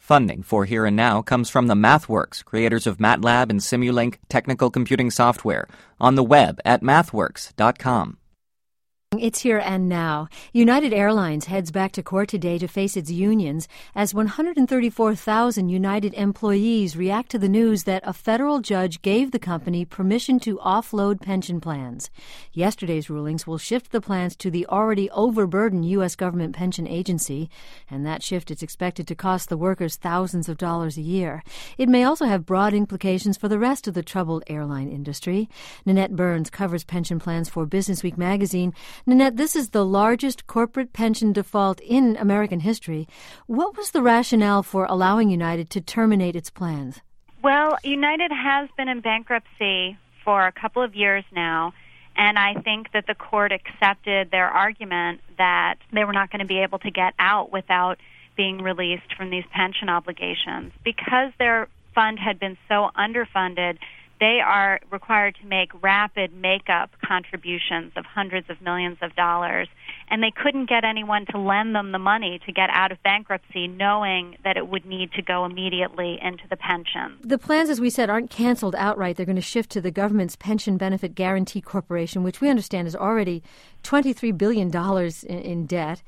Funding for Here and Now comes from the MathWorks, creators of MATLAB and Simulink technical computing software, on the web at mathworks.com. It's Here and Now. United Airlines heads back to court today to face its unions as 134,000 United employees react to the news that a federal judge gave the company permission to offload pension plans. Yesterday's rulings will shift the plans to the already overburdened U.S. government pension agency, and that shift is expected to cost the workers thousands of dollars a year. It may also have broad implications for the rest of the troubled airline industry. Nanette Burns covers pension plans for Businessweek magazine. Nanette, this is the largest corporate pension default in American history. What was the rationale for allowing United to terminate its plans? Well, United has been in bankruptcy for a couple of years now, and I think that the court accepted their argument that they were not going to be able to get out without being released from these pension obligations. Because their fund had been so underfunded, they are required to make rapid make-up contributions of hundreds of millions of dollars, and they couldn't get anyone to lend them the money to get out of bankruptcy, knowing that it would need to go immediately into the pension. The plans, as we said, aren't canceled outright. They're going to shift to the government's Pension Benefit Guaranty Corporation, which we understand is already $23 billion in debt.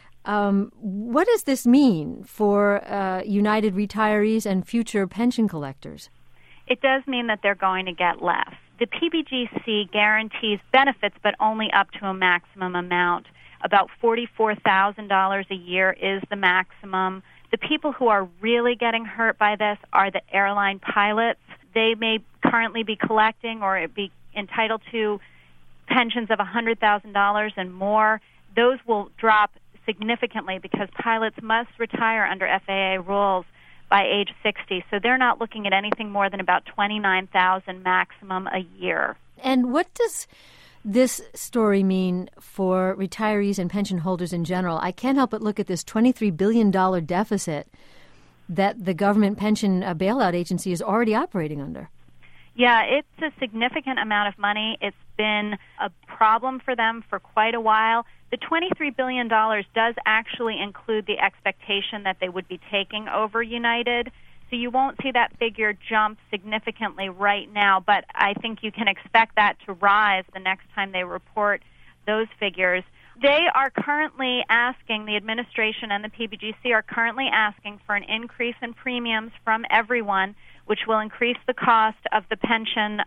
What does this mean for United retirees and future pension collectors? It does mean that they're going to get less. The PBGC guarantees benefits, but only up to a maximum amount. About $44,000 a year is the maximum. The people who are really getting hurt by this are the airline pilots. They may currently be collecting or be entitled to pensions of $100,000 and more. Those will drop significantly because pilots must retire under FAA rules by age 60, so they're not looking at anything more than about $29,000 maximum a year. And what does this story mean for retirees and pension holders in general? I can't help but look at this $23 billion deficit that the government pension bailout agency is already operating under. Yeah, it's a significant amount of money. It's been a problem for them for quite a while. The $23 billion does actually include the expectation that they would be taking over United, so you won't see that figure jump significantly right now, but I think you can expect that to rise the next time they report those figures. They are currently asking, the administration and the PBGC are currently asking for an increase in premiums from everyone, which will increase the cost of the pension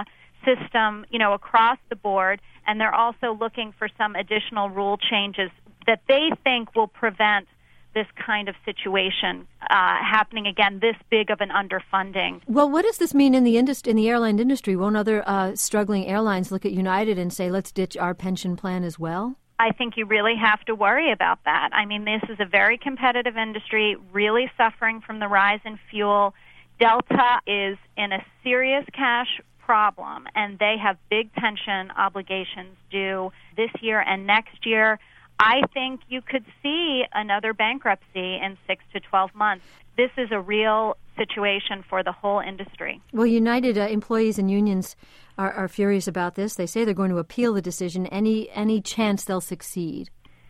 system, across the board, and they're also looking for some additional rule changes that they think will prevent this kind of situation happening again, this big of an underfunding. Well, what does this mean in the airline industry? Won't other struggling airlines look at United and say, let's ditch our pension plan as well? I think you really have to worry about that. I mean, this is a very competitive industry, really suffering from the rise in fuel. Delta is in a serious cash problem, and they have big pension obligations due this year and next year. I think you could see another bankruptcy in 6 to 12 months. This is a real situation for the whole industry. Well, United employees and unions are furious about this. They say they're going to appeal the decision. Any chance they'll succeed?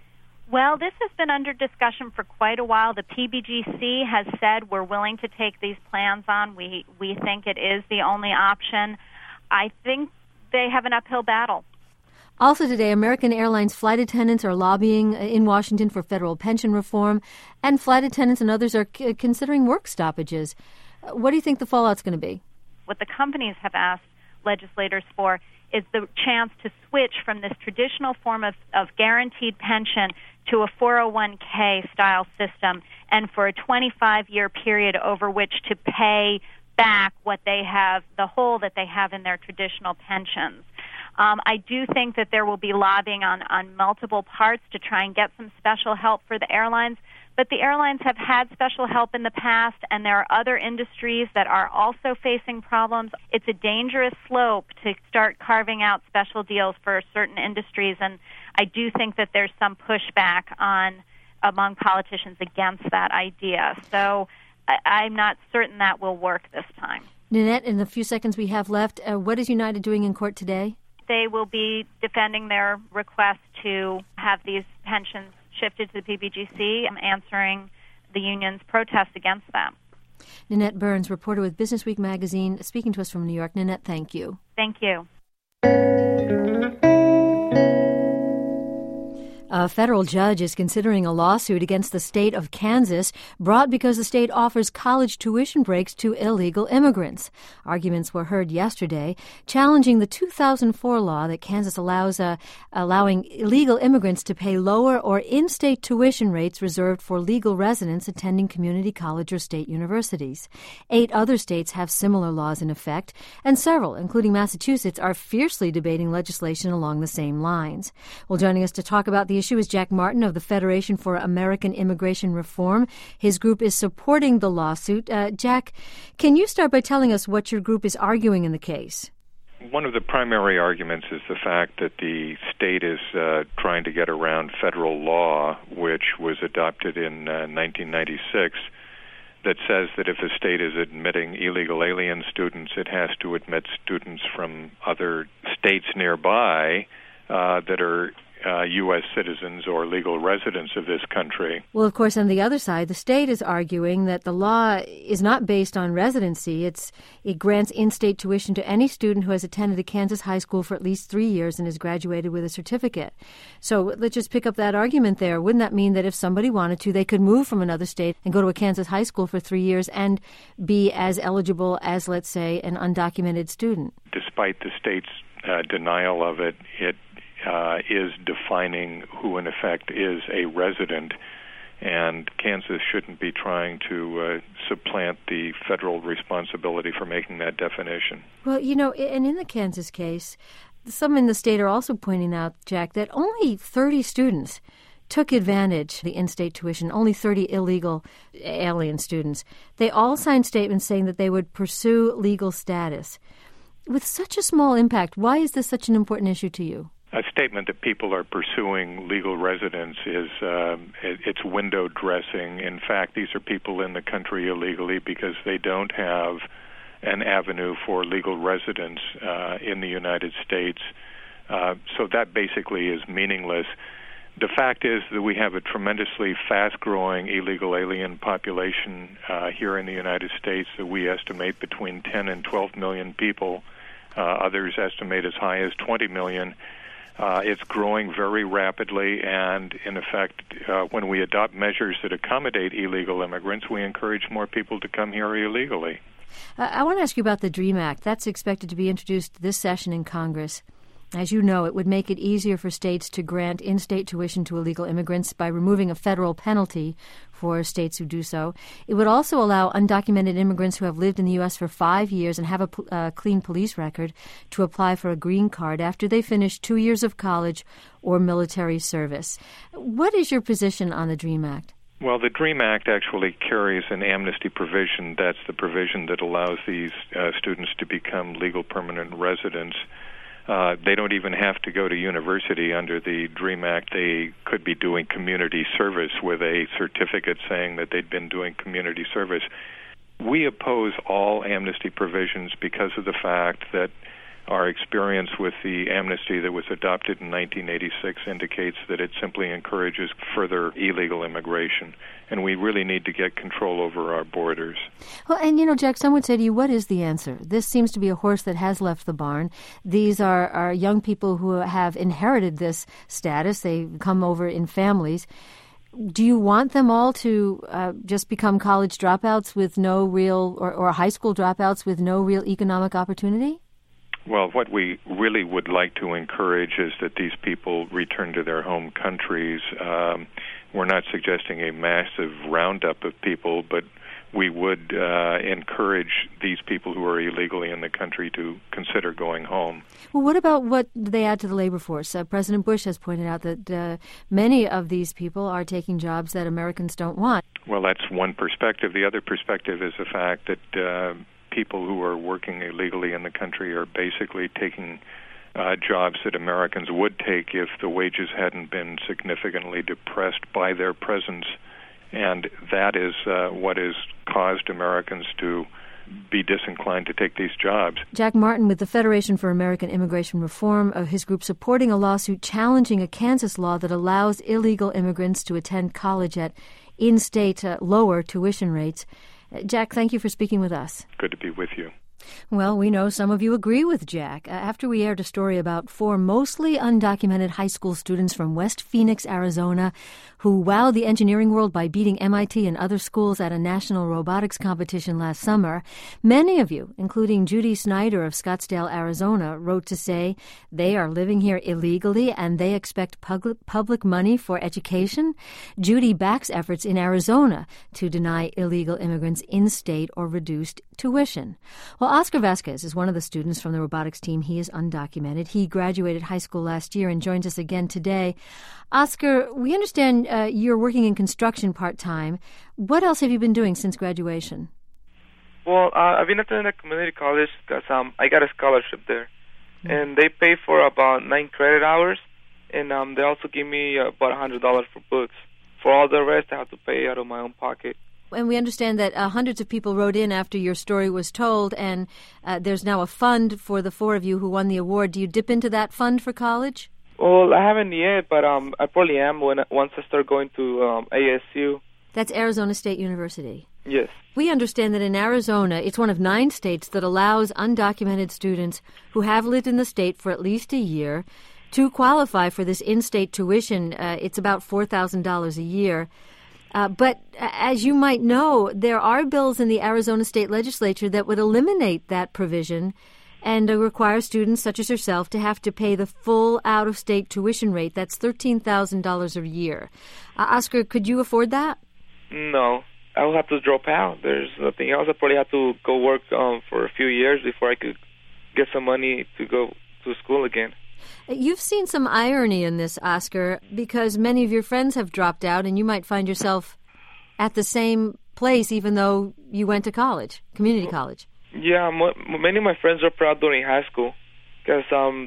Well, this has been under discussion for quite a while. The PBGC has said we're willing to take these plans on. We think it is the only option. I think they have an uphill battle. Also today, American Airlines flight attendants are lobbying in Washington for federal pension reform, and flight attendants and others are considering work stoppages. What do you think the fallout's going to be? What the companies have asked legislators for is the chance to switch from this traditional form of guaranteed pension to a 401k style system, and for a 25-year period over which to pay back what they have, the hole that they have in their traditional pensions. I do think that there will be lobbying on multiple parts to try and get some special help for the airlines, but the airlines have had special help in the past, and there are other industries that are also facing problems. It's a dangerous slope to start carving out special deals for certain industries, and I do think that there's some pushback among politicians against that idea. So I'm not certain that will work this time. Nanette, in the few seconds we have left, what is United doing in court today? They will be defending their request to have these pensions shifted to the PBGC, answering the union's protest against them. Nanette Burns, reporter with Business Week magazine, speaking to us from New York. Nanette, thank you. Thank you. A federal judge is considering a lawsuit against the state of Kansas, brought because the state offers college tuition breaks to illegal immigrants. Arguments were heard yesterday challenging the 2004 law that Kansas allows allowing illegal immigrants to pay lower or in-state tuition rates reserved for legal residents attending community college or state universities. 8 other states have similar laws in effect, and several, including Massachusetts, are fiercely debating legislation along the same lines. Well, joining us to talk about the issue is Jack Martin of the Federation for American Immigration Reform. His group is supporting the lawsuit. Jack, can you start by telling us what your group is arguing in the case? One of the primary arguments is the fact that the state is trying to get around federal law, which was adopted in 1996, that says that if a state is admitting illegal alien students, it has to admit students from other states nearby that are U.S. citizens or legal residents of this country. Well, of course, on the other side, the state is arguing that the law is not based on residency. It grants in-state tuition to any student who has attended a Kansas high school for at least 3 years and has graduated with a certificate. So let's just pick up that argument there. Wouldn't that mean that if somebody wanted to, they could move from another state and go to a Kansas high school for 3 years and be as eligible as, let's say, an undocumented student? Despite the state's denial of it, it is defining who, in effect, is a resident, and Kansas shouldn't be trying to supplant the federal responsibility for making that definition. Well, you know, and in the Kansas case, some in the state are also pointing out, Jack, that only 30 students took advantage of the in-state tuition, only 30 illegal alien students. They all signed statements saying that they would pursue legal status. With such a small impact, why is this such an important issue to you? A statement that people are pursuing legal residence is it's window dressing. In fact, these are people in the country illegally because they don't have an avenue for legal residence in the United States. So that basically is meaningless. The fact is that we have a tremendously fast-growing illegal alien population here in the United States that we estimate between 10 and 12 million people. Others estimate as high as 20 million. It's growing very rapidly, and in effect, when we adopt measures that accommodate illegal immigrants, we encourage more people to come here illegally. I want to ask you about the DREAM Act. That's expected to be introduced this session in Congress. As you know, it would make it easier for states to grant in-state tuition to illegal immigrants by removing a federal penalty for states who do so. It would also allow undocumented immigrants who have lived in the U.S. for 5 years and have a clean police record to apply for a green card after they finish 2 years of college or military service. What is your position on the DREAM Act? Well, the DREAM Act actually carries an amnesty provision. That's the provision that allows these students to become legal permanent residents. They don't even have to go to university under the DREAM Act. They could be doing community service with a certificate saying that they'd been doing community service. We oppose all amnesty provisions because of the fact that our experience with the amnesty that was adopted in 1986 indicates that it simply encourages further illegal immigration, and we really need to get control over our borders. Well, and you know, Jack, some would say to you, what is the answer? This seems to be a horse that has left the barn. These are young people who have inherited this status. They come over in families. Do you want them all to just become college dropouts with no real, or high school dropouts with no real economic opportunity? Well, what we really would like to encourage is that these people return to their home countries. We're not suggesting a massive roundup of people, but we would encourage these people who are illegally in the country to consider going home. Well, what about what they add to the labor force? President Bush has pointed out that many of these people are taking jobs that Americans don't want. Well, that's one perspective. The other perspective is the fact that people who are working illegally in the country are basically taking jobs that Americans would take if the wages hadn't been significantly depressed by their presence. And that is what has caused Americans to be disinclined to take these jobs. Jack Martin with the Federation for American Immigration Reform, of his group supporting a lawsuit challenging a Kansas law that allows illegal immigrants to attend college at in-state lower tuition rates. Jack, thank you for speaking with us. Good to be with you. Well, we know some of you agree with Jack. After we aired a story about 4 mostly undocumented high school students from West Phoenix, Arizona, who wowed the engineering world by beating MIT and other schools at a national robotics competition last summer, many of you, including Judy Snyder of Scottsdale, Arizona, wrote to say they are living here illegally and they expect public money for education. Judy backs efforts in Arizona to deny illegal immigrants in-state or reduced tuition. Well, Oscar Vasquez is one of the students from the robotics team. He is undocumented. He graduated high school last year and joins us again today. Oscar, we understand you're working in construction part-time. What else have you been doing since graduation? Well, I've been attending a community college because I got a scholarship there. And they pay for about 9 credit hours, and they also give me about $100 for books. For all the rest, I have to pay out of my own pocket. And we understand that hundreds of people wrote in after your story was told, and there's now a fund for the 4 of you who won the award. Do you dip into that fund for college? Well, I haven't yet, but I probably am once I start going to ASU. That's Arizona State University. Yes. We understand that in Arizona, it's one of 9 states that allows undocumented students who have lived in the state for at least a year to qualify for this in-state tuition. It's about $4,000 a year. But as you might know, there are bills in the Arizona State Legislature that would eliminate that provision and require students such as yourself to have to pay the full out-of-state tuition rate. That's $13,000 a year. Oscar, could you afford that? No. I will have to drop out. There's nothing else. I probably have to go work for a few years before I could get some money to go to school again. You've seen some irony in this, Oscar, because many of your friends have dropped out and you might find yourself at the same place even though you went to college, community college. Yeah, many of my friends were proud during high school because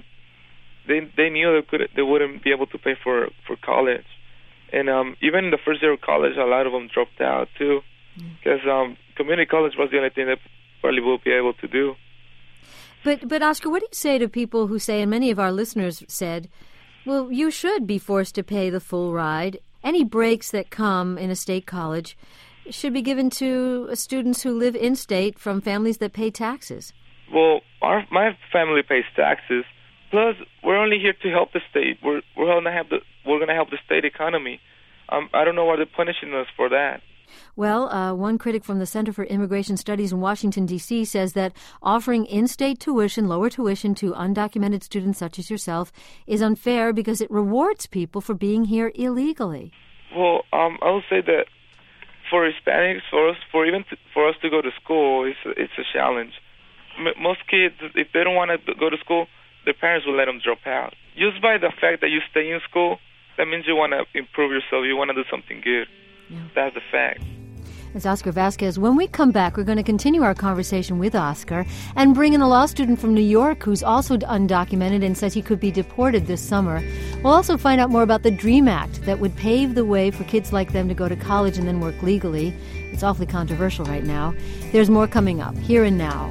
they knew they wouldn't be able to pay for college. And even in the first year of college, a lot of them dropped out too because community college was the only thing they probably will be able to do. But Oscar, what do you say to people who say, and many of our listeners said, well, you should be forced to pay the full ride. Any breaks that come in a state college should be given to students who live in-state from families that pay taxes. Well, my family pays taxes. Plus, we're only here to help the state. We're going to help the state economy. I don't know why they're punishing us for that. Well, one critic from the Center for Immigration Studies in Washington, D.C. says that offering in-state tuition, lower tuition to undocumented students such as yourself is unfair because it rewards people for being here illegally. Well, I will say that for Hispanics, for us to go to school, it's a challenge. Most kids, if they don't want to go to school, their parents will let them drop out. Just by the fact that you stay in school, that means you want to improve yourself. You want to do something good. Yeah. That's the fact. It's Oscar Vasquez. When we come back, we're going to continue our conversation with Oscar and bring in a law student from New York who's also undocumented and says he could be deported this summer. We'll also find out more about the DREAM Act that would pave the way for kids like them to go to college and then work legally. It's awfully controversial right now. There's more coming up, here and now.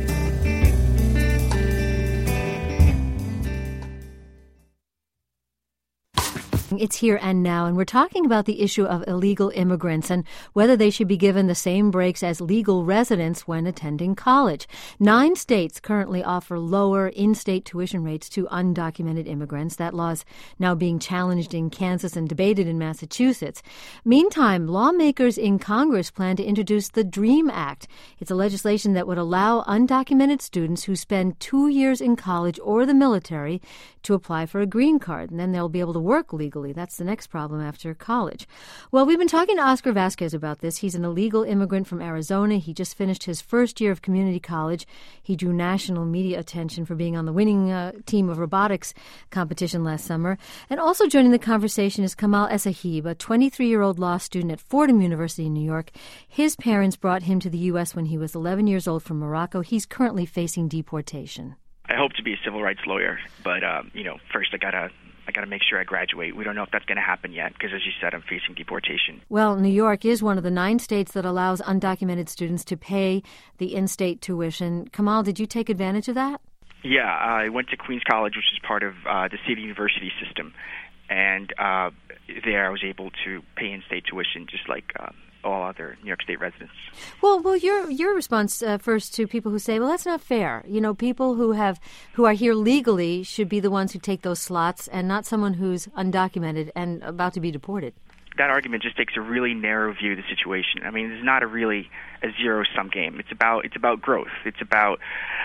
It's Here and Now, and we're talking about the issue of illegal immigrants and whether they should be given the same breaks as legal residents when attending college. 9 states currently offer lower in-state tuition rates to undocumented immigrants. That law's now being challenged in Kansas and debated in Massachusetts. Meantime, lawmakers in Congress plan to introduce the DREAM Act. It's a legislation that would allow undocumented students who spend 2 years in college or the military to apply for a green card, and then they'll be able to work legally. That's the next problem after college. Well, we've been talking to Oscar Vasquez about this. He's an illegal immigrant from Arizona. He just finished his first year of community college. He drew national media attention for being on the winning team of robotics competition last summer. And also joining the conversation is Kamal Essahib, a 23-year-old law student at Fordham University in New York. His parents brought him to the U.S. when he was 11 years old from Morocco. He's currently facing deportation. I hope to be a civil rights lawyer, but first I gotta make sure I graduate. We don't know if that's going to happen yet because, as you said, I'm facing deportation. Well, New York is one of the 9 states that allows undocumented students to pay the in-state tuition. Kamal, did you take advantage of that? Yeah, I went to Queens College, which is part of the City University system, and there I was able to pay in-state tuition just like all other New York State residents. Well, your response first to people who say, well, that's not fair. You know, people who are here legally should be the ones who take those slots and not someone who's undocumented and about to be deported. That argument just takes a really narrow view of the situation. I mean, it's not a zero-sum game. It's about growth. It's about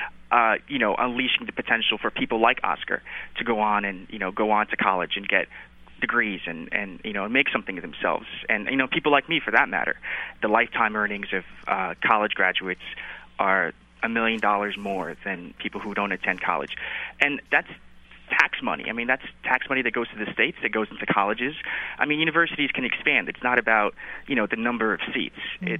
unleashing the potential for people like Oscar to go on to college and get degrees and make something of themselves. And people like me, for that matter, the lifetime earnings of college graduates are $1 million more than people who don't attend college, and that's tax money. I mean, that's tax money that goes to the states, that goes into colleges. I mean, universities can expand. It's not about, the number of seats.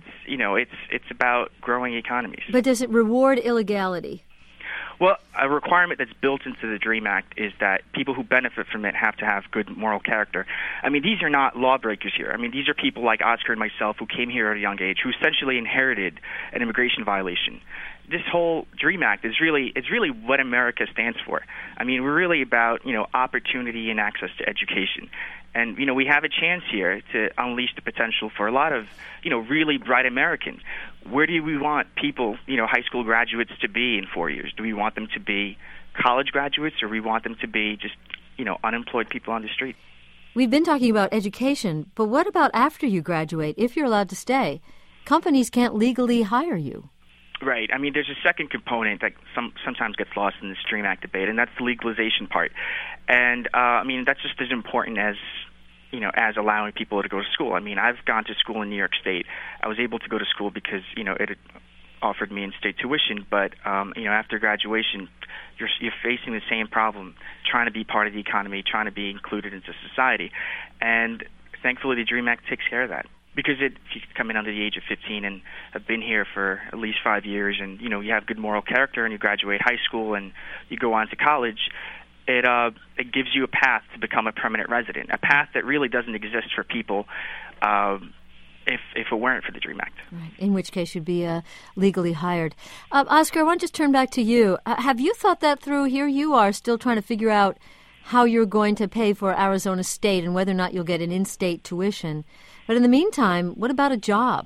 It's about growing economies. But does it reward illegality? Well, a requirement that's built into the DREAM Act is that people who benefit from it have to have good moral character. I mean, these are not lawbreakers here. I mean, these are people like Oscar and myself who came here at a young age, who essentially inherited an immigration violation. This whole DREAM Act is really what America stands for. I mean, we're really about, opportunity and access to education. And, we have a chance here to unleash the potential for a lot of, really bright Americans. Where do we want people, high school graduates to be in 4 years? Do we want them to be college graduates, or we want them to be just, unemployed people on the street? We've been talking about education, but what about after you graduate, if you're allowed to stay? Companies can't legally hire you. Right. I mean, there's a second component that sometimes gets lost in this DREAM Act debate, and that's the legalization part. And, that's just as important as allowing people to go to school. I mean, I've gone to school in New York State. I was able to go to school because, it had offered me in-state tuition. But, after graduation, you're facing the same problem, trying to be part of the economy, trying to be included into society. And thankfully, the DREAM Act takes care of that. Because if you come in under the age of 15 and have been here for at least 5 years and, you have good moral character and you graduate high school and you go on to college, it gives you a path to become a permanent resident, a path that really doesn't exist for people if it weren't for the DREAM Act. Right. In which case you'd be legally hired. Oscar, I want to just turn back to you. Have you thought that through? Here you are still trying to figure out how you're going to pay for Arizona State and whether or not you'll get an in-state tuition. But in the meantime, what about a job?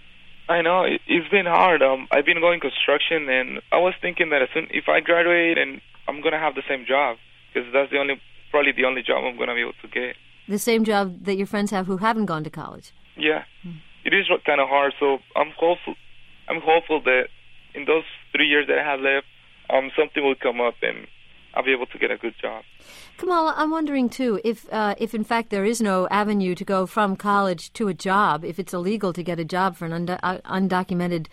I know, it's been hard. I've been going construction, and I was thinking that if I graduate, and I'm going to have the same job, because that's probably the only job I'm going to be able to get. The same job that your friends have who haven't gone to college? Yeah. It is kind of hard, so I'm hopeful that in those 3 years that I have left, something will come up, and I'll be able to get a good job. Kamala, I'm wondering, too, if in fact there is no avenue to go from college to a job, if it's illegal to get a job for an undocumented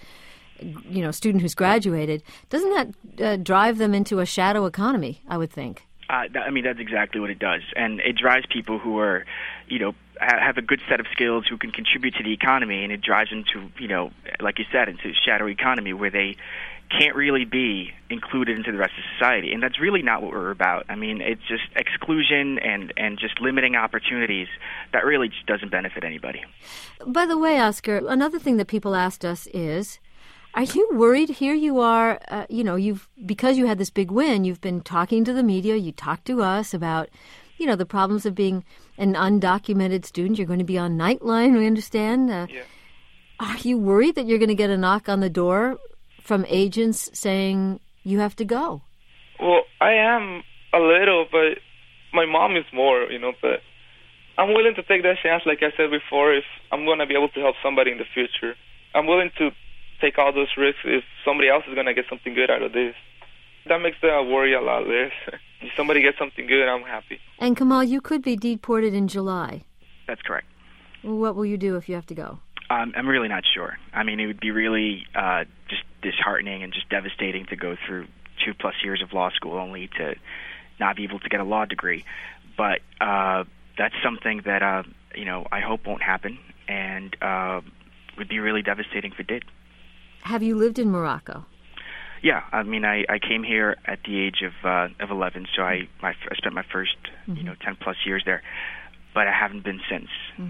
student who's graduated, doesn't that drive them into a shadow economy, I would think? That's exactly what it does. And it drives people who are, have a good set of skills, who can contribute to the economy, and it drives them to, like you said, into a shadow economy where they can't really be included into the rest of society. And that's really not what we're about. I mean, it's just exclusion and just limiting opportunities that really just doesn't benefit anybody. By the way, Oscar, another thing that people asked us is, are you worried? Here you are, because you had this big win, you've been talking to the media, you talked to us about, the problems of being an undocumented student. You're going to be on Nightline, we understand. Yeah. Are you worried that you're going to get a knock on the door from agents saying you have to go? Well, I am a little, but my mom is more, but I'm willing to take that chance, like I said before, if I'm going to be able to help somebody in the future. I'm willing to take all those risks if somebody else is going to get something good out of this. That makes the worry a lot less. If somebody gets something good, I'm happy. And Kamal, you could be deported in July. That's correct. What will you do if you have to go? I'm really not sure. I mean, it would be really just disheartening and just devastating to go through 2+ years of law school only to not be able to get a law degree. But that's something that, I hope won't happen, and would be really devastating if it did. Have you lived in Morocco? Yeah, I mean, I came here at the age of 11, so I spent my first 10+ years there, but I haven't been since.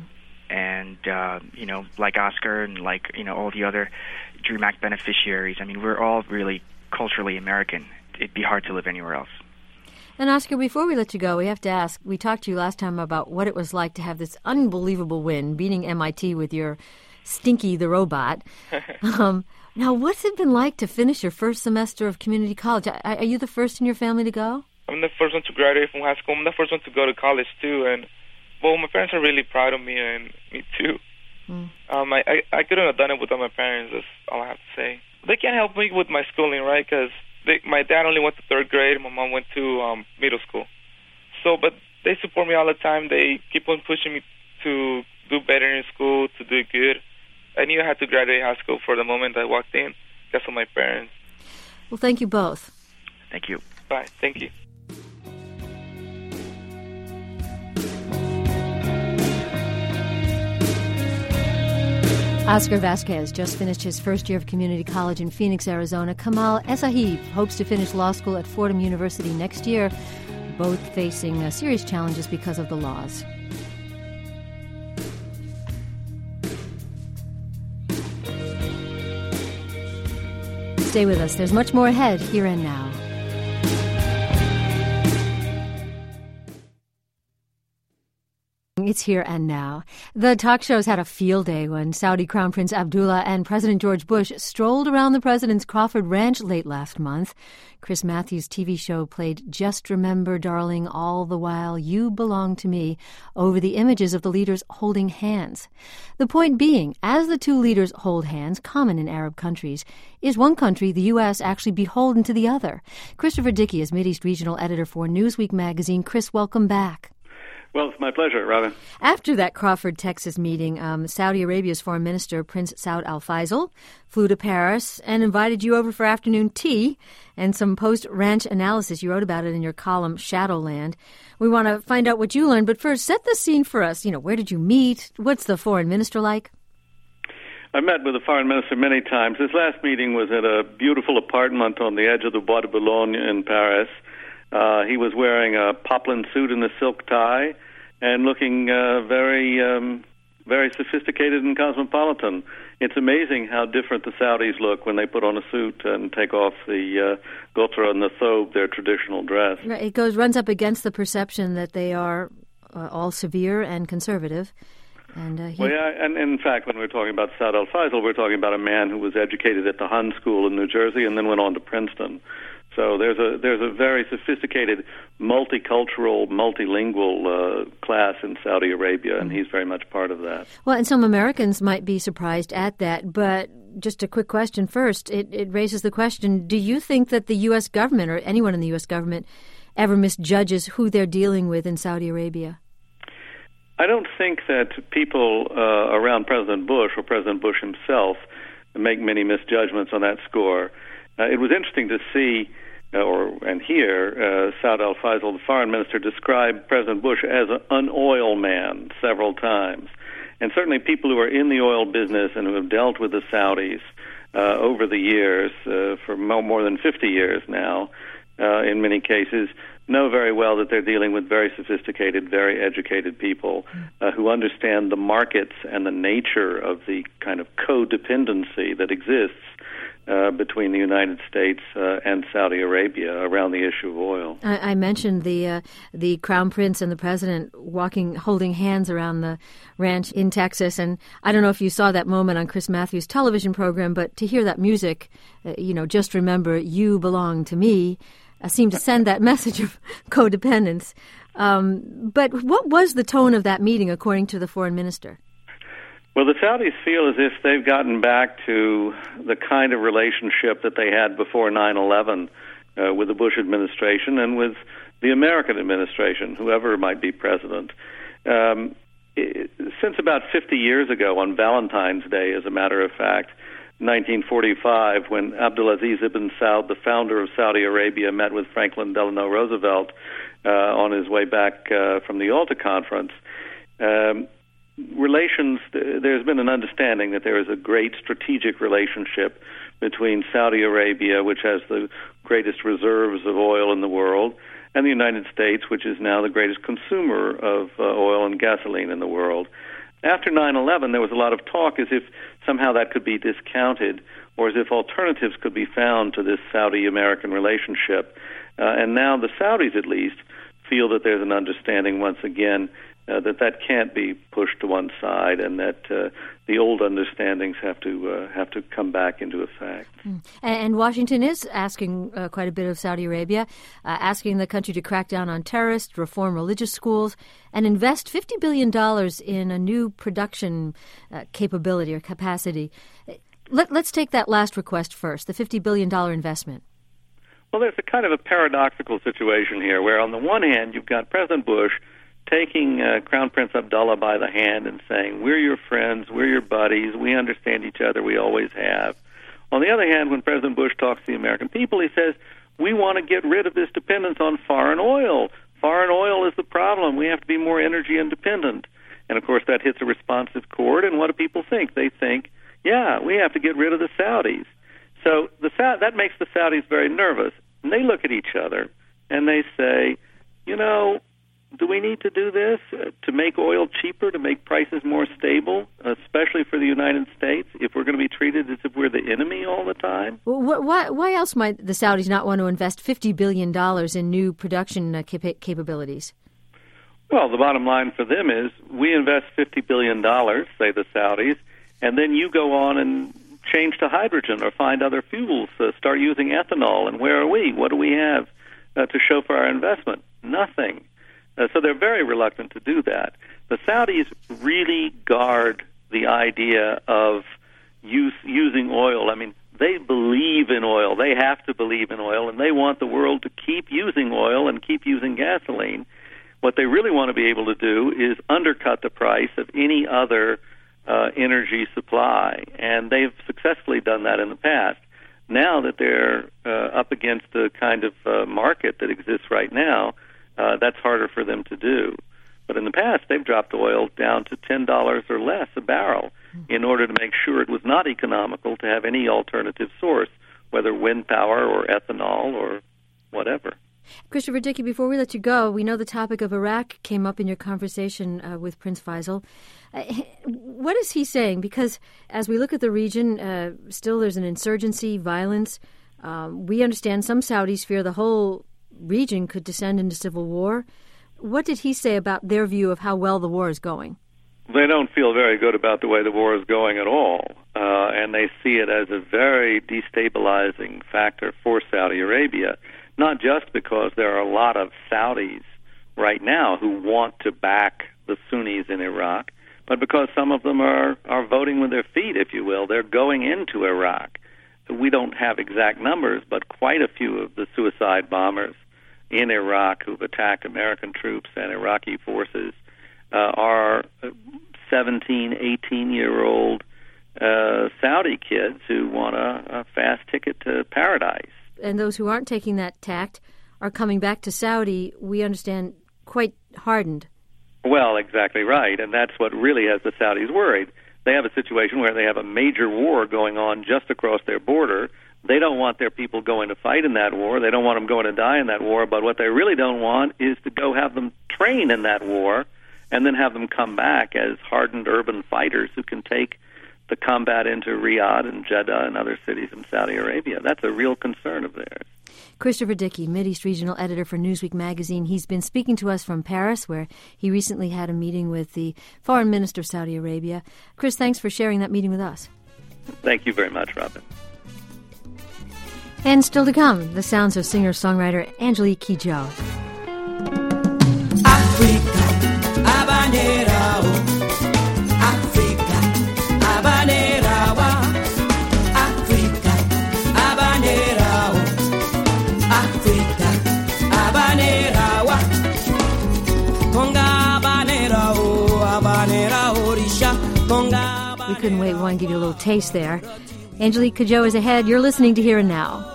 And like Oscar and like all the other DREAM Act beneficiaries, I mean, we're all really culturally American. It'd be hard to live anywhere else. And Oscar, before we let you go, we have to ask, we talked to you last time about what it was like to have this unbelievable win, beating MIT with your Stinky the Robot. Now, what's it been like to finish your first semester of community college? Are you the first in your family to go? I'm the first one to graduate from high school. I'm the first one to go to college, too. And, well, my parents are really proud of me, and me, too. I couldn't have done it without my parents, that's all I have to say. They can't help me with my schooling, right, because my dad only went to third grade, and my mom went to middle school. So, but they support me all the time. They keep on pushing me to do better in school, to do good. I knew I had to graduate high school for the moment I walked in because of my parents. Well, thank you both. Thank you. Bye. Thank you. Oscar Vasquez just finished his first year of community college in Phoenix, Arizona. Kamal Esahib hopes to finish law school at Fordham University next year, both facing serious challenges because of the laws. Stay with us. There's much more ahead here and now. It's here and now. The talk shows had a field day when Saudi Crown Prince Abdullah and President George Bush strolled around the president's Crawford Ranch late last month. Chris Matthews' TV show played Just Remember, Darling, All the While You Belong to Me over the images of the leaders holding hands. The point being, as the two leaders hold hands, common in Arab countries, is one country, the U.S., actually beholden to the other? Christopher Dickey is Mideast Regional Editor for Newsweek magazine. Chris, welcome back. Well, it's my pleasure, Robin. After that Crawford, Texas meeting, Saudi Arabia's Foreign Minister, Prince Saud Al Faisal, flew to Paris and invited you over for afternoon tea and some post-ranch analysis. You wrote about it in your column, Shadowland. We want to find out what you learned, but first, set the scene for us. Where did you meet? What's the foreign minister like? I've met with the foreign minister many times. This last meeting was at a beautiful apartment on the edge of the Bois de Boulogne in Paris. He was wearing a poplin suit and a silk tie and looking very sophisticated and cosmopolitan. It's amazing how different the Saudis look when they put on a suit and take off the ghutra and the thobe, their traditional dress. Right. It runs up against the perception that they are all severe and conservative. And in fact, when we're talking about Saud Al Faisal, we're talking about a man who was educated at the Hun School in New Jersey and then went on to Princeton. So there's a very sophisticated, multicultural, multilingual class in Saudi Arabia, and he's very much part of that. Well, and some Americans might be surprised at that, but just a quick question first. It raises the question, do you think that the U.S. government or anyone in the U.S. government ever misjudges who they're dealing with in Saudi Arabia? I don't think that people around President Bush or President Bush himself make many misjudgments on that score. It was interesting to see and hear Saud Al Faisal, the foreign minister, describe President Bush as an oil man several times. And certainly people who are in the oil business and who have dealt with the Saudis over the years, for more than 50 years now, in many cases, know very well that they're dealing with very sophisticated, very educated people who understand the markets and the nature of the kind of codependency that exists between the United States and Saudi Arabia around the issue of oil. I mentioned the Crown Prince and the President holding hands around the ranch in Texas, and I don't know if you saw that moment on Chris Matthews' television program, but to hear that music, just remember, you belong to me, seemed to send that message of codependence. But what was the tone of that meeting, according to the foreign minister? Well, the Saudis feel as if they've gotten back to the kind of relationship that they had before 9/11 with the Bush administration and with the American administration, whoever might be president. Since about 50 years ago, on Valentine's Day, as a matter of fact, 1945, when Abdulaziz ibn Saud, the founder of Saudi Arabia, met with Franklin Delano Roosevelt on his way back from the Yalta Conference, there's been an understanding that there is a great strategic relationship between Saudi Arabia, which has the greatest reserves of oil in the world, and the United States, which is now the greatest consumer of oil and gasoline in the world. After 9/11, there was a lot of talk as if somehow that could be discounted or as if alternatives could be found to this Saudi-American relationship. And now the Saudis, at least, feel that there's an understanding once again that can't be pushed to one side, and that the old understandings have to come back into effect. And Washington is asking quite a bit of Saudi Arabia, asking the country to crack down on terrorists, reform religious schools, and invest $50 billion in a new production capability or capacity. Let's take that last request first, the $50 billion investment. Well, there's a kind of a paradoxical situation here, where on the one hand you've got President Bush taking Crown Prince Abdullah by the hand and saying, we're your friends, we're your buddies, we understand each other, we always have. On the other hand, when President Bush talks to the American people, he says, we want to get rid of this dependence on foreign oil. Foreign oil is the problem. We have to be more energy independent. And, of course, that hits a responsive chord, and what do people think? They think, yeah, we have to get rid of the Saudis. So that makes the Saudis very nervous. And they look at each other, and they say, do we need to do this to make oil cheaper, to make prices more stable, especially for the United States, if we're going to be treated as if we're the enemy all the time? Well, why else might the Saudis not want to invest $50 billion in new production capabilities? Well, the bottom line for them is we invest $50 billion, say the Saudis, and then you go on and change to hydrogen or find other fuels, start using ethanol, and where are we? What do we have to show for our investment? Nothing. So they're very reluctant to do that. The Saudis really guard the idea of using oil. I mean, they believe in oil. They have to believe in oil, and they want the world to keep using oil and keep using gasoline. What they really want to be able to do is undercut the price of any other energy supply, and they've successfully done that in the past. Now that they're up against the kind of market that exists right now, that's harder for them to do. But in the past, they've dropped oil down to $10 or less a barrel in order to make sure it was not economical to have any alternative source, whether wind power or ethanol or whatever. Christopher Dickey, before we let you go, we know the topic of Iraq came up in your conversation with Prince Faisal. What is he saying? Because as we look at the region, still there's an insurgency, violence. We understand some Saudis fear the whole region could descend into civil war. What did he say about their view of how well the war is going? They don't feel very good about the way the war is going at all, and they see it as a very destabilizing factor for Saudi Arabia, not just because there are a lot of Saudis right now who want to back the Sunnis in Iraq, but because some of them are voting with their feet, if you will. They're going into Iraq. We don't have exact numbers, but quite a few of the suicide bombers in Iraq who've attacked American troops and Iraqi forces are 17, 18-year-old Saudi kids who want a fast ticket to paradise. And those who aren't taking that tact are coming back to Saudi, we understand, quite hardened. Well, exactly right, and that's what really has the Saudis worried. They have a situation where they have a major war going on just across their border. They don't want their people going to fight in that war. They don't want them going to die in that war. But what they really don't want is to go have them train in that war and then have them come back as hardened urban fighters who can take the combat into Riyadh and Jeddah and other cities in Saudi Arabia. That's a real concern of theirs. Christopher Dickey, Mideast Regional Editor for Newsweek magazine. He's been speaking to us from Paris, where he recently had a meeting with the Foreign Minister of Saudi Arabia. Chris, thanks for sharing that meeting with us. Thank you very much, Robin. And still to come, the sounds of singer-songwriter Angelique Kidjo. Africa, habanera, Africa, habanera, Africa, habanera, Africa, habanera, Conga habanera, habanera, orisha, Conga. We couldn't wait. We want to give you a little taste there. Angelique Kidjo is ahead. You're listening to Here and Now.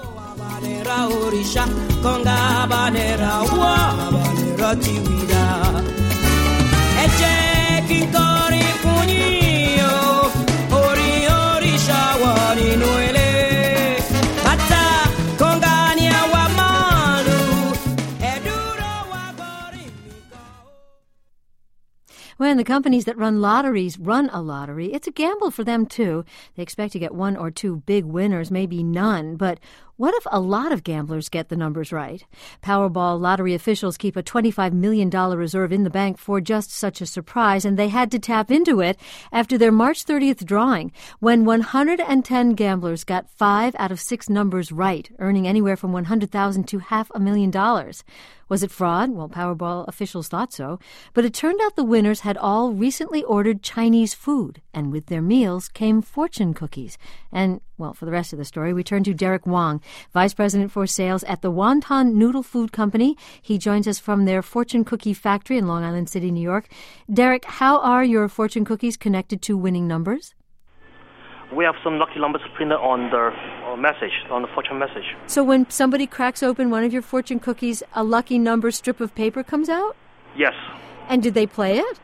When the companies that run lotteries run a lottery, it's a gamble for them, too. They expect to get one or two big winners, maybe none. But what if a lot of gamblers get the numbers right? Powerball lottery officials keep a $25 million reserve in the bank for just such a surprise, and they had to tap into it after their March 30th drawing, when 110 gamblers got 5 out of 6 numbers right, earning anywhere from $100,000 to $500,000. Was it fraud? Well, Powerball officials thought so. But it turned out the winners had all recently ordered Chinese food, and with their meals came fortune cookies. And, well, for the rest of the story, we turn to Derek Wong, Vice President for Sales at the Wonton Noodle Food Company. He joins us from their fortune cookie factory in Long Island City, New York. Derek, how are your fortune cookies connected to winning numbers? We have some lucky numbers printed on the message, on the fortune message. So when somebody cracks open one of your fortune cookies, a lucky number strip of paper comes out? Yes. And did they play it?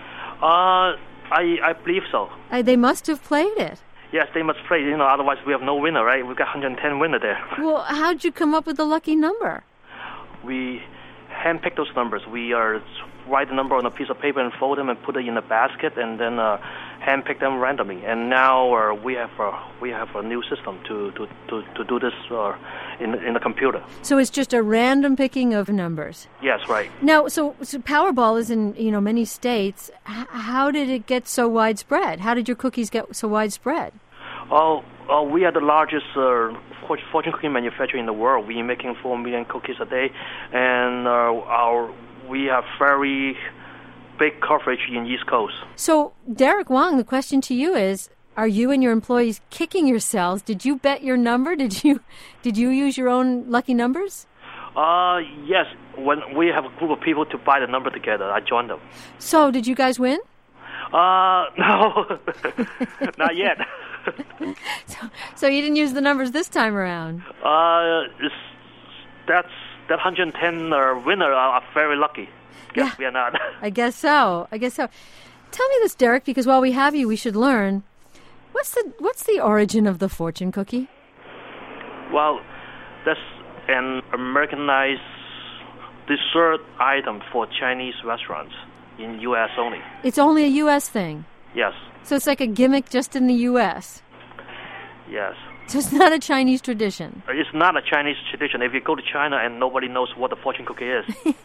I believe so. They must have played it. Yes, they must play. Otherwise we have no winner, right? We've got 110 winner there. Well, how'd you come up with the lucky number? We handpick those numbers. We write the number on a piece of paper and fold them and put it in a basket, and then handpick them randomly. And now we have a new system to do this in the computer. So it's just a random picking of numbers. Yes, right. Now, so Powerball is in many states. How did it get so widespread? How did your cookies get so widespread? We are the largest fortune cookie manufacturer in the world. We're making 4 million cookies a day, and we have very big coverage in East Coast. So, Derek Wong, the question to you is, are you and your employees kicking yourselves? Did you bet your number? Did you use your own lucky numbers? Yes. When we have a group of people to buy the number together, I joined them. So, did you guys win? No, not yet. So you didn't use the numbers this time around? That 110 winner are very lucky. Guess we are not. I guess so. Tell me this, Derek, because while we have you, we should learn. What's the origin of the fortune cookie? Well, that's an Americanized dessert item for Chinese restaurants in U.S. only. It's only a U.S. thing? Yes. So it's like a gimmick just in the U.S.? Yes. So it's not a Chinese tradition? It's not a Chinese tradition. If you go to China and nobody knows what a fortune cookie is.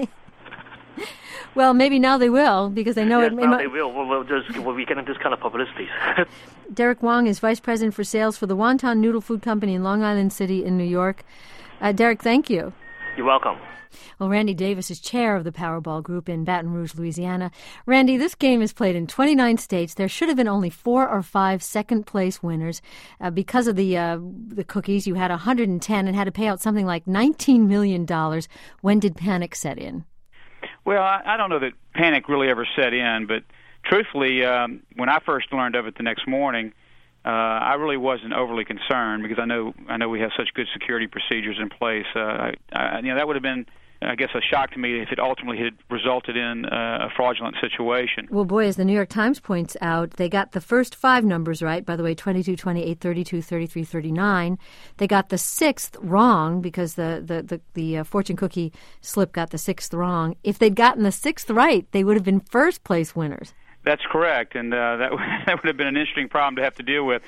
Well, maybe now they will, because they know yes, now they will. We'll be getting this kind of publicity. Derek Wong is Vice President for Sales for the Wonton Noodle Food Company in Long Island City in New York. Derek, thank you. You're welcome. Well, Randy Davis is chair of the Powerball Group in Baton Rouge, Louisiana. Randy, this game is played in 29 states. There should have been only 4 or 5 second-place winners. Because of the cookies, you had 110 and had to pay out something like $19 million. When did panic set in? Well, I don't know that panic really ever set in, but truthfully, when I first learned of it the next morning, I really wasn't overly concerned because I know we have such good security procedures in place. That would have been, I guess, a shock to me if it ultimately had resulted in a fraudulent situation. Well, boy, as the New York Times points out, they got the first 5 numbers right, by the way, 22, 28, 32, 33, 39. They got the 6th wrong because the fortune cookie slip got the 6th wrong. If they'd gotten the 6th right, they would have been first-place winners. That's correct, and that would have been an interesting problem to have to deal with.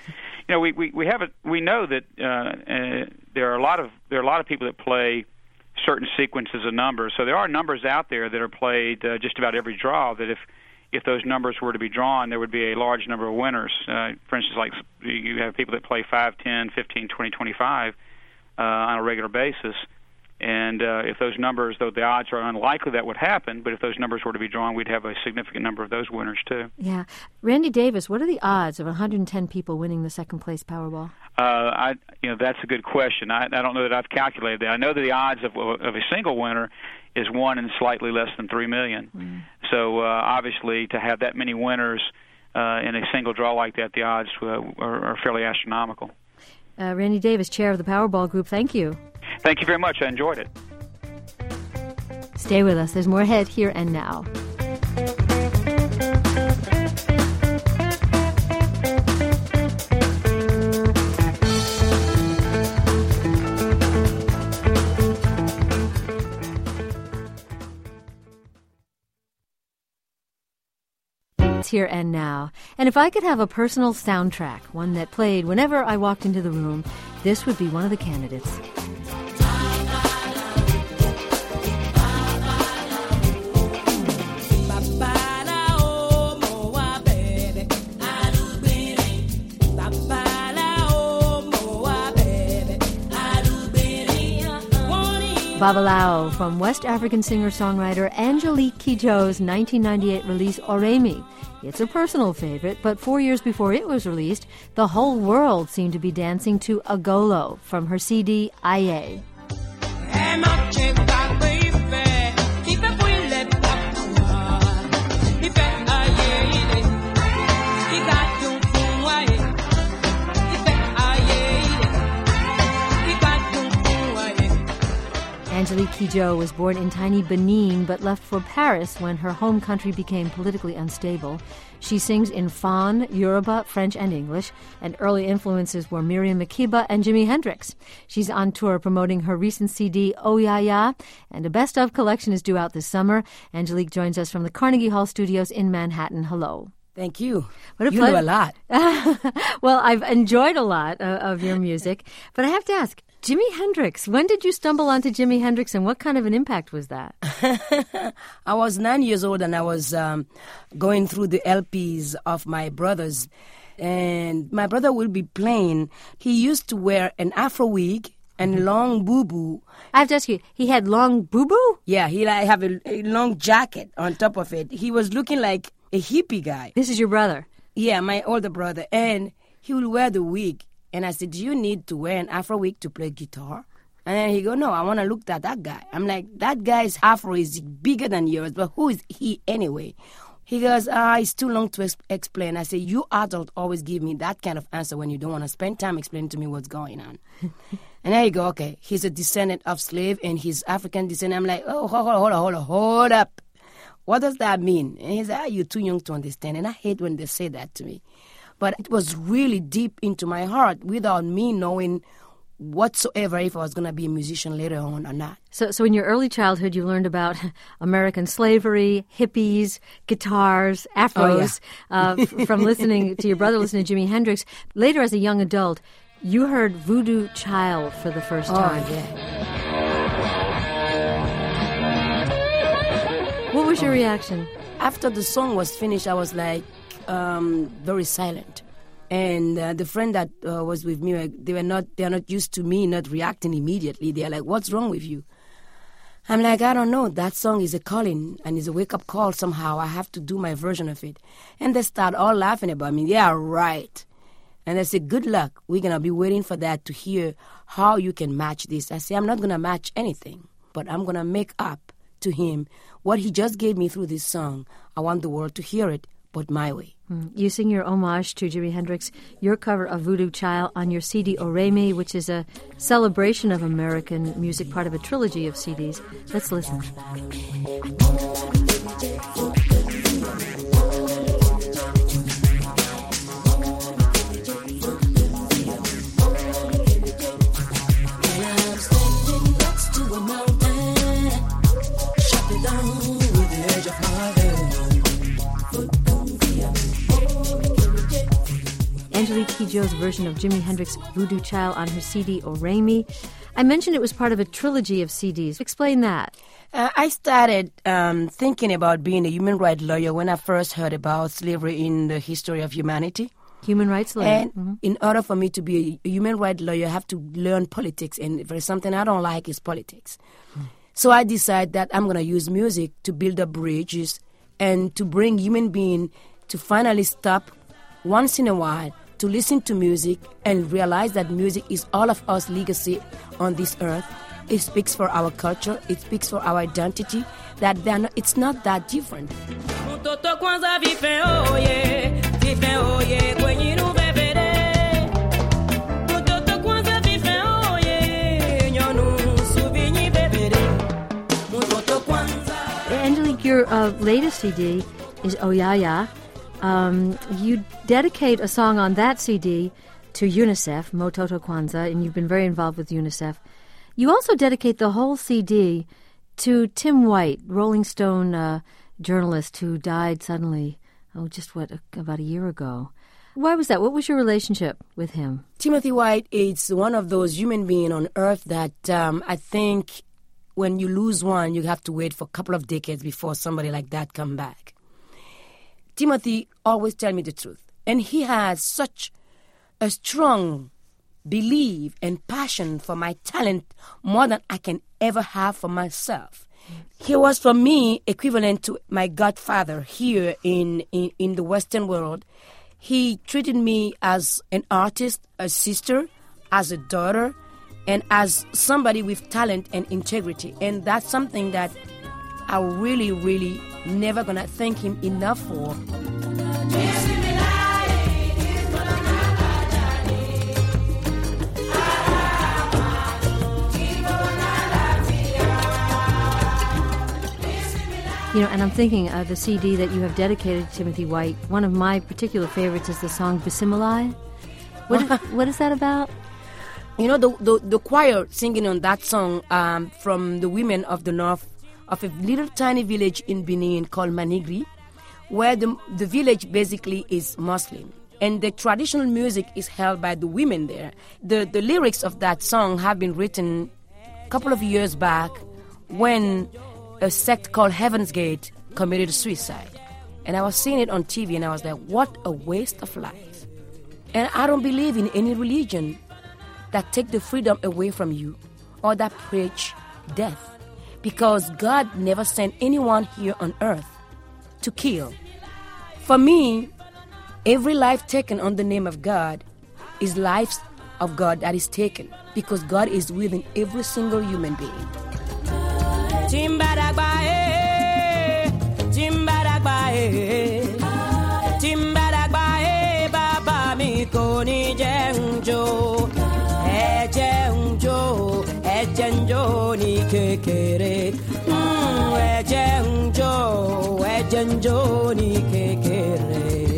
We know that there are a lot of people that play certain sequences of numbers. So there are numbers out there that are played just about every draw that if those numbers were to be drawn, there would be a large number of winners. For instance, like you have people that play 5, 10, 15, 20, 25 on a regular basis. And if those numbers, though the odds are unlikely that would happen, but if those numbers were to be drawn, we'd have a significant number of those winners, too. Yeah. Randy Davis, what are the odds of 110 people winning the second-place Powerball? That's a good question. I don't know that I've calculated that. I know that the odds of a single winner is 1 in slightly less than 3 million. Mm. So, obviously, to have that many winners in a single draw like that, the odds are fairly astronomical. Randy Davis, chair of the Powerball Group, thank you. Thank you very much. I enjoyed it. Stay with us. There's more ahead here and now. It's Here and Now. And if I could have a personal soundtrack, one that played whenever I walked into the room, this would be one of the candidates. Babalao from West African singer-songwriter Angelique Kidjo's 1998 release Oremi. It's a personal favorite, but 4 years before it was released, the whole world seemed to be dancing to Agolo from her CD Aye. Angelique Kidjo was born in tiny Benin but left for Paris when her home country became politically unstable. She sings in Fon, Yoruba, French, and English, and early influences were Miriam Makeba and Jimi Hendrix. She's on tour promoting her recent CD, Oh Ya Ya, and a best-of collection is due out this summer. Angelique joins us from the Carnegie Hall Studios in Manhattan. Hello. Thank you. What a you know a lot. Well, I've enjoyed a lot of your music, but I have to ask, Jimi Hendrix, when did you stumble onto Jimi Hendrix and what kind of an impact was that? I was 9 years old and I was going through the LPs of my brothers. And my brother will be playing. He used to wear an Afro wig and long boo-boo. I have to ask you, he had long boo-boo? Yeah, he have a long jacket on top of it. He was looking like a hippie guy. This is your brother? Yeah, my older brother. And he will wear the wig. And I said, do you need to wear an Afro wig to play guitar? And then he go, no, I want to look at that guy. I'm like, that guy's Afro is bigger than yours, but who is he anyway? He goes, it's too long to explain. I say, you adults always give me that kind of answer when you don't want to spend time explaining to me what's going on. And there you go, okay, he's a descendant of slave and he's African descendant. I'm like, oh, hold up. What does that mean? And he said, you're too young to understand. And I hate when they say that to me. But it was really deep into my heart without me knowing whatsoever if I was going to be a musician later on or not. So in your early childhood, you learned about American slavery, hippies, guitars, afros, from listening to your brother listening to Jimi Hendrix. Later, as a young adult, you heard Voodoo Child for the first time. Oh, yeah. What was your reaction? After the song was finished, I was like, very silent, and the friend that was with me, they are not used to me not reacting immediately. They're like, "What's wrong with you?" I'm like, "I don't know. That song is a calling and is a wake up call. Somehow I have to do my version of it." And they start all laughing about me. Yeah, right. And they say, "Good luck. We're gonna be waiting for that to hear how you can match this." I say, "I'm not gonna match anything, but I'm gonna make up to him what he just gave me through this song. I want the world to hear it, but my way." You sing your homage to Jimi Hendrix, your cover of Voodoo Child on your CD Oremi, which is a celebration of American music, part of a trilogy of CDs. Let's listen. Angelique Kidjo's version of Jimi Hendrix's Voodoo Child on her CD Oremi. I mentioned it was part of a trilogy of CDs. Explain that. I started thinking about being a human rights lawyer when I first heard about slavery in the history of humanity. Human rights lawyer. And in order for me to be a human rights lawyer, I have to learn politics. And if there's something I don't like, is politics. So I decided that I'm going to use music to build up bridges and to bring human beings to finally stop once in a while to listen to music and realize that music is all of us legacy on this earth. It speaks for our culture. It speaks for our identity. It's not that different. Angelique, your latest CD is Oh Ya Ya. You dedicate a song on that CD to UNICEF, Mototo Kwanzaa, and you've been very involved with UNICEF. You also dedicate the whole CD to Tim White, Rolling Stone journalist who died suddenly about a year ago. Why was that? What was your relationship with him? Timothy White is one of those human beings on earth that I think when you lose one, you have to wait for a couple of decades before somebody like that come back. Timothy always tell me the truth. And he has such a strong belief and passion for my talent more than I can ever have for myself. He was, for me, equivalent to my godfather here in the Western world. He treated me as an artist, a sister, as a daughter, and as somebody with talent and integrity. And that's something that I really, really never gonna thank him enough for. And I'm thinking the CD that you have dedicated to Timothy White, one of my particular favorites is the song Bismillah. What is that about? The choir singing on that song from the women of the north of a little tiny village in Benin called Manigri, where the village basically is Muslim. And the traditional music is held by the women there. The lyrics of that song have been written a couple of years back when a sect called Heaven's Gate committed suicide. And I was seeing it on TV and I was like, what a waste of life. And I don't believe in any religion that take the freedom away from you or that preach death. Because God never sent anyone here on earth to kill. For me, every life taken on the name of God is life of God that is taken. Because God is within every single human being. Timbaragbae, Timbaragbae, Timbaragbae, Baba mi koni jenjo, ejenjo ni kekere, ejenjo ni kekere.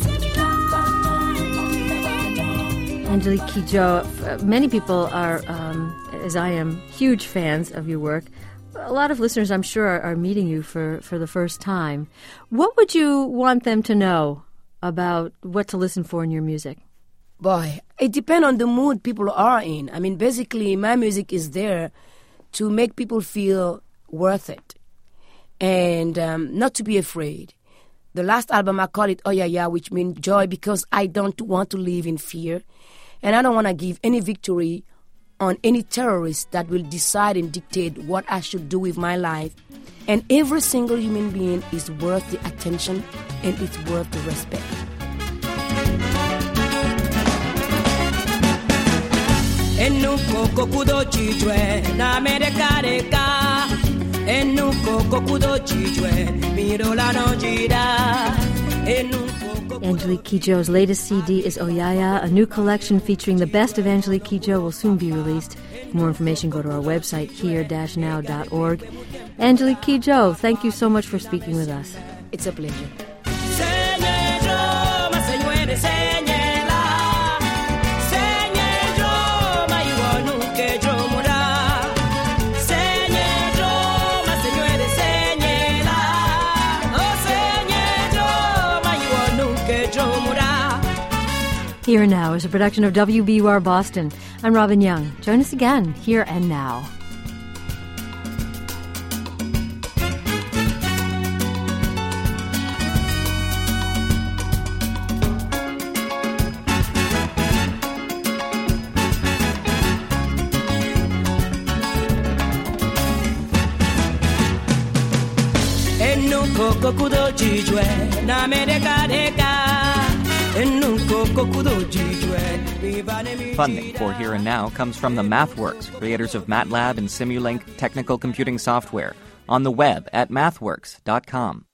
Angelique Kidjo, many people are, as I am, huge fans of your work. A lot of listeners, I'm sure, are meeting you for the first time. What would you want them to know about what to listen for in your music? Boy, it depends on the mood people are in. I mean, basically, my music is there to make people feel worth it and not to be afraid. The last album, I call it Oyaya, which means joy, because I don't want to live in fear. And I don't want to give any victory on any terrorist that will decide and dictate what I should do with my life. And every single human being is worth the attention and it's worth the respect. Enuko kokudo chijwe na merekareka. Enuko kokudo chijwe mirola no jida. Angelique Kidjo's latest CD is Oyaya, a new collection featuring the best of Angelique Kidjo will soon be released. For more information, go to our website, here-now.org. Angelique Kidjo, thank you so much for speaking with us. It's a pleasure. Here and Now is a production of WBUR Boston. I'm Robin Young. Join us again, Here and Now. Funding for Here and Now comes from the MathWorks, creators of MATLAB and Simulink technical computing software, on the web at mathworks.com.